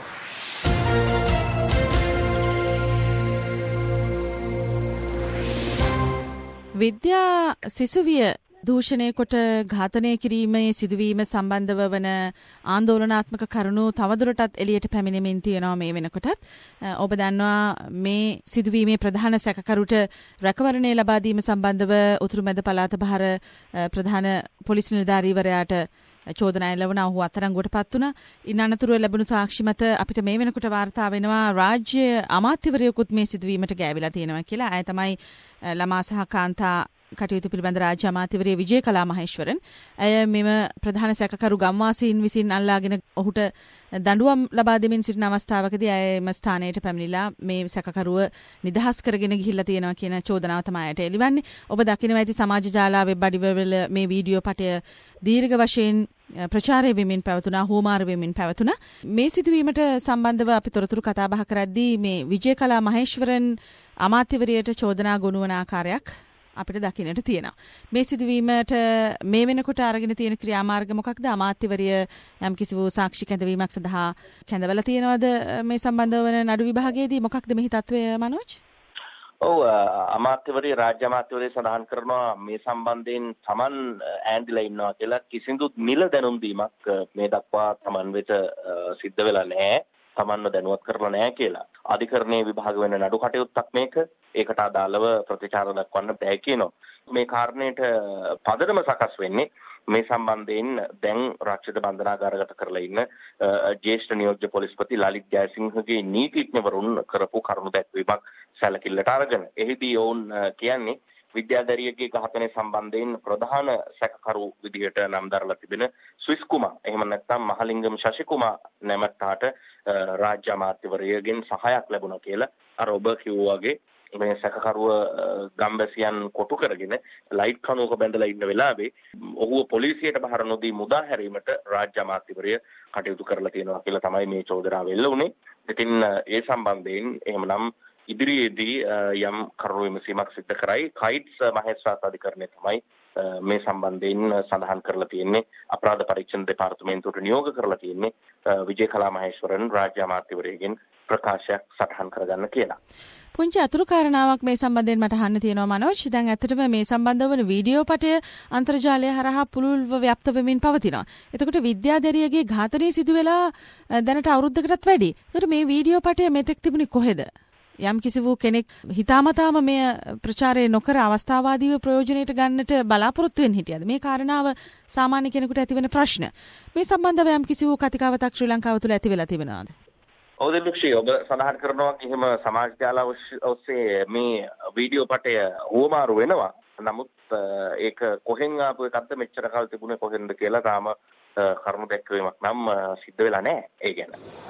විද්‍යා සිසුවිය දූෂණය කොට ඝාතනය කිරීමේ සිදුවීම සම්බන්ධව වන ආందోලනාත්මක කරුණු තවදුරටත් එළියට පැමිණෙමින් තියෙනවා මේ වෙනකොටත්. ඔබ දන්නවා මේ සිදුවීමේ ප්‍රධාන සැකකරුට රැකවරණය ලබා දීම සම්බන්ධව උතුරු මැද පළාත බහර ප්‍රධාන පොලිස් නිලධාරීවරයාට චෝදනා එළවන ඔහු අත්අඩංගුවට පත් වුණා. ඉන් අනතුරුව ලැබුණු සාක්ෂි මත අපිට මේ වෙනකොට වාර්තා වෙනවා රාජ්‍ය අමාත්‍යවරයෙකුත් මේ සිදුවීමට ගෑවිලා තියෙනවා කියලා. අය තමයි ළමා සහ කාන්තා කටයුතු පිළිබඳ රාජ්‍ය අමාත්‍යවරිය විජේකලා මහේශ්වරන්. ඇය මෙම ප්‍රධාන සැකකරු ගම්වාසීන් විසින් අල්ලාගෙන ඔහුට දඬුවම් ලබා දෙමින් සිටින අවස්ථාවකදී ඇය එම ස්ථානයට පැමිණිලා මේ සැකකරුව නිදහස් කරගෙන ගිහිල්ලා තියෙනවා කියන චෝදනාව තමයි ඇයට එළිවන්නේ. ඔබ දකිනවා ඇති සමාජ ජාලා වෙබ් අඩවිවල මේ වීඩියෝ පටය දීර්ඝ වශයෙන් ප්‍රචාරය වෙමින් පැවතුණා, හෝමාර වෙමින් පැවතුණා. මේ සිදුවීමට සම්බන්ධව අපි තොරතුරු කතා බහ කරද්දී මේ විජේකලා මහේශ්වරන් අමාත්‍යවරියට චෝදනා ගොනුවන ආකාරයක් අපිට දකින්නට තියෙනවා. මේ සිදුවීමට මේ වෙනකොට අරගෙන තියෙන ක්‍රියාමාර්ග මොකක්ද? අමාත්‍යවරිය යම් කිසි වූ සාක්ෂි කැඳවීමක් සඳහා කැඳවලා තියෙනවද මේ සම්බන්ධව වන නඩු විභාගයේදී? මොකක්ද මෙහි තත්වය මනෝජ්? ඔව්, අමාත්‍යවරිය රාජ්‍ය අමාත්‍යවරිය සඳහන් කරනවා මේ සම්බන්ධයෙන් Taman ඈඳිලා ඉන්නවා කියලා. කිසිදු නිල දැනුම් දීමක් මේ දක්වා Taman වෙත සිද්ධ වෙලා නැහැ. Tamanව දැනුවත් කරලා නැහැ කියලා. අධිකරණයේ විභාග වෙන නඩු කටයුත්තක් මේක. ඒකට අදාළව ප්‍රතිචාර දක්වන්න බෑ කියනවා. මේ කාරණයට පදනම සකස් වෙන්නේ මේ සම්බන්ධයෙන් දැන් රක්ෂිත බන්ධනාගාරගත කරලා ඉන්න ජ්‍යෙෂ්ඨ නියෝජ්‍ය පොලිස්පති ලලිත් ජයසිංහගේ නීතිඥවරුන් කරපු කරුණු දැක්වීමක් සැලකිල්ලට අරගෙන. එහිදී ඔවුන් කියන්නේ විද්‍යාධාරියගේ ඝාතනය සම්බන්ධයෙන් ප්‍රධාන සැකකරු විදිහට නම් දරලා තිබෙන ස්විස් කුමා, එහෙම නැත්නම් මහලිංගම් ශශි කුමා නැමැත්තාට රාජ්‍ය අමාත්‍යවරයගෙන් සහායක් ලැබුණා කියලා. අර ඔබ කිව්වා වගේ මේ සැකකරුව ගම්බැසියන් කොටු කරගෙන ලයිට් කණුවක බැඳලා ඉන්න වෙලාවේ ඔහුව පොලිසියට බහර නොදී මුදා හැරීමට රාජ්‍ය අමාත්‍යවරය කටයුතු කරලා තියෙනවා කියලා තමයි මේ චෝදනාව එල්ල වුණේ. ඉතින් ඒ සම්බන්ධයෙන් එහෙමනම් ඉදිරියේදී යම් කරුණු විමසීමක් සිදු කරයි. කයිට්ස් මහේස්ත්‍රාත් අධිකරණය තමයි මේ සම්බන්ධයෙන් සඳහන් කරලා තියෙන්නේ. අපරාධ පරීක්ෂණ දෙපාර්තමේන්තුවට නියෝග කරලා තියෙන්නේ විජේකලා මහේශ්වරන් රාජ්‍ය අමාත්‍යවරයගෙන් ප්‍රකාශයක් සටහන් කරගන්න කියලා. පුංචි අතුරු කාරණාවක් මේ සම්බන්ධයෙන් මට අහන්න තියෙනවා මනෝජ්. දැන් ඇත්තටම මේ සම්බන්ධව වන වීඩියෝ පටය අන්තර්ජාලය හරහා පුළුල්ව ව්‍යාප්ත වෙමින් පවතිනවා. එතකොට විද්‍යාධාරියගේ ඝාතනය සිදු වෙලා දැනට අවුරුද්දකටත් වැඩි. එතකොට මේ වීඩියෝ පටය මෙතෙක් තිබුණේ කොහෙද? යම් කිසි වූ කෙනෙක් හිතාමතාම මේ ප්‍රචාරය නොකර අවස්ථාවාදීව ප්‍රයෝජනයට ගන්නට බලාපොරොත්තු වෙන්න හිටියද? මේ කාරණාව සාමාන්‍ය කෙනෙකුට ඇතිවන ප්‍රශ්න. මේ සම්බන්ධව යම් කිසි වූ කතිකාවතක් ශ්‍රී ලංකාව තුළ ඇති වෙලා තිබෙනවද? ඔව් දිලුක්ෂි, ඔබ සඳහන් කරනවා එහෙම සමාජ ජාල ඔස්සේ මේ වීඩියෝ පටය හුවමාරු වෙනවා. නමුත් ඒක කොහෙන් ආපු එකක්ද, මෙච්චර කාල තිබුණේ කොහෙන්ද කියලා තාම කරුණු දැක්වීමක් නම් සිද්ධ වෙලා නැහැ ඒ ගැන.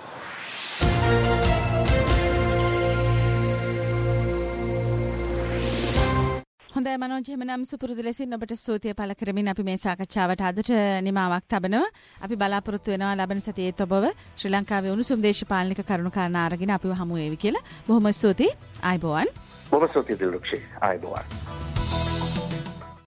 හොඳයි මනෝජ්, එහෙමනම් සුපුරුදු ලෙසින් ඔබට ස්තුතිය පළ කරමින් අපි මේ සාකච්ඡාවට අදට නිමාවක් තබනවා. අපි බලාපොරොත්තු වෙනවා ලබන සතියේත් ඔබව ශ්‍රී ලංකාවේ උණුසුම් දේශපාලනික කරුණු කාරණා අරගෙන අපිව හමු වේවි කියලා. බොහොම ස්තුතියි. ආයුබෝවන්. බොහොම ස්තුතියි දිලුක්ෂි. ආයුබෝවන්.